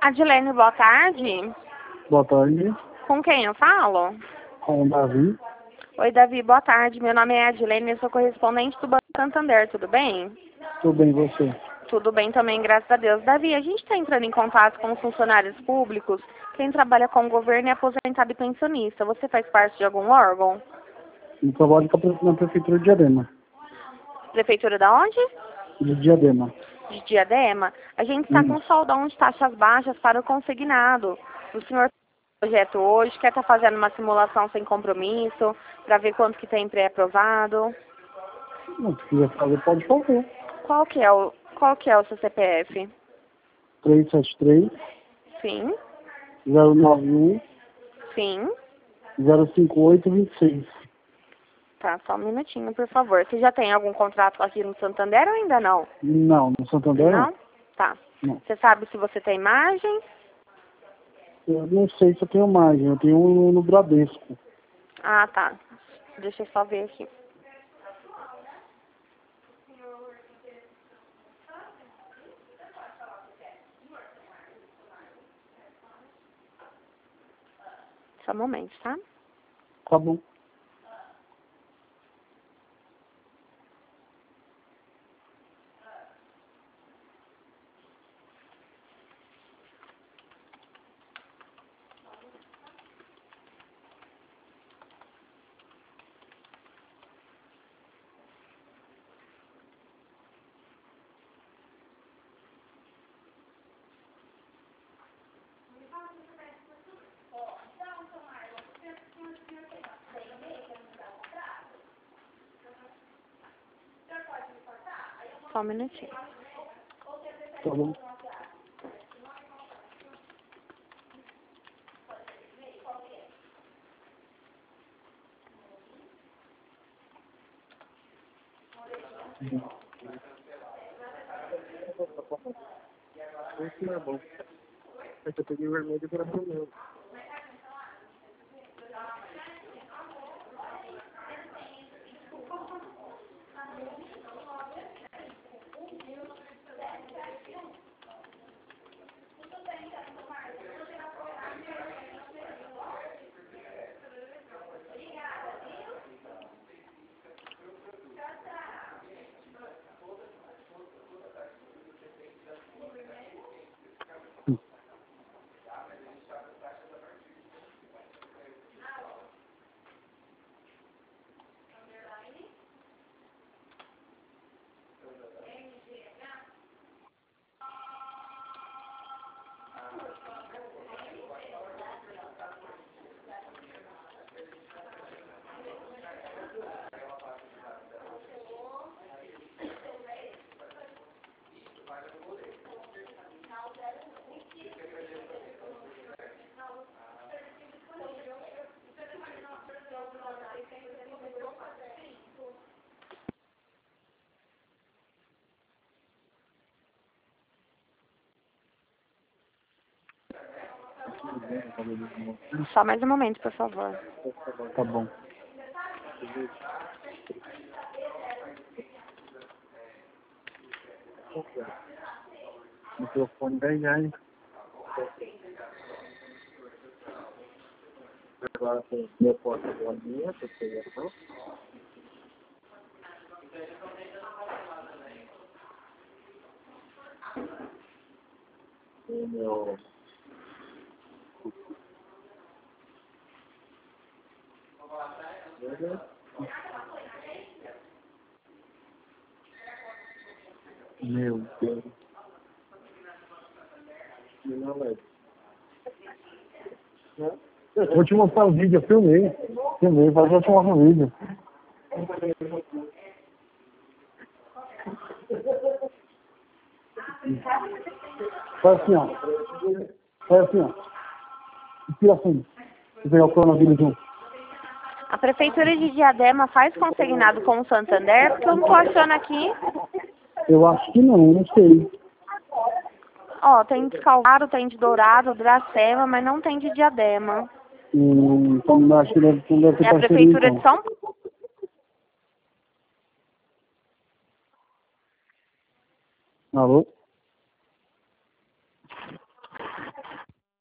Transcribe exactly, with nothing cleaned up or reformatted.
Adilene, boa tarde. Boa tarde, Com quem eu falo? com o Davi. Oi, Davi, boa tarde. Meu nome é Adilene, eu sou correspondente do Banco Santander, tudo bem? Tudo bem, você? Tudo bem também, graças a Deus. Davi, a gente está entrando em contato com os funcionários públicos, quem trabalha com o governo é aposentado e pensionista. Você faz parte de algum órgão? Eu trabalho na Prefeitura de Diadema. Prefeitura da onde? De Diadema. De Diadema. A gente está com soldão de taxas baixas para o consignado. O senhor tem projeto hoje, quer estar fazendo uma simulação sem compromisso, para ver quanto que tem pré-aprovado. Não, se quiser fazer, pode fazer. Qual que é o, qual que é o seu C P F? três sete três, Sim, zero nove um, sim. zero cinco oito, dois seis. Tá, só um minutinho, por favor. Você já tem algum contrato aqui no Santander ou ainda não? Não, no Santander não. Não? Tá. Não. Você sabe se você tem margem? Eu não sei se eu tenho margem, eu tenho um no Bradesco. Ah, tá. Deixa eu só ver aqui. Só um momento, tá? Tá bom. Só um minutinho. Tá bom. Esse não é bom. É que eu peguei o vermelho para o meu. Só mais um momento, por favor. Tá bom. Microfone dez reais. Agora tem meu porta boa minha, que você já falou. O meu... Meu Deus. Vou te mostrar o vídeo, eu filmei. Filmei, mas eu te mostro o vídeo. Faz assim, ó. Faz assim, ó. Tira assim. Vou pegar o coronavírus junto. A Prefeitura de Diadema faz consignado com o Santander, porque eu não tô achando aqui. Eu acho que não, não sei. Ó, tem de Calvário, tem de Dourado, Dracema, mas não tem de Diadema. Hum, então acho que deve, não deve ter É a parceria, Prefeitura de então. São Paulo. Alô?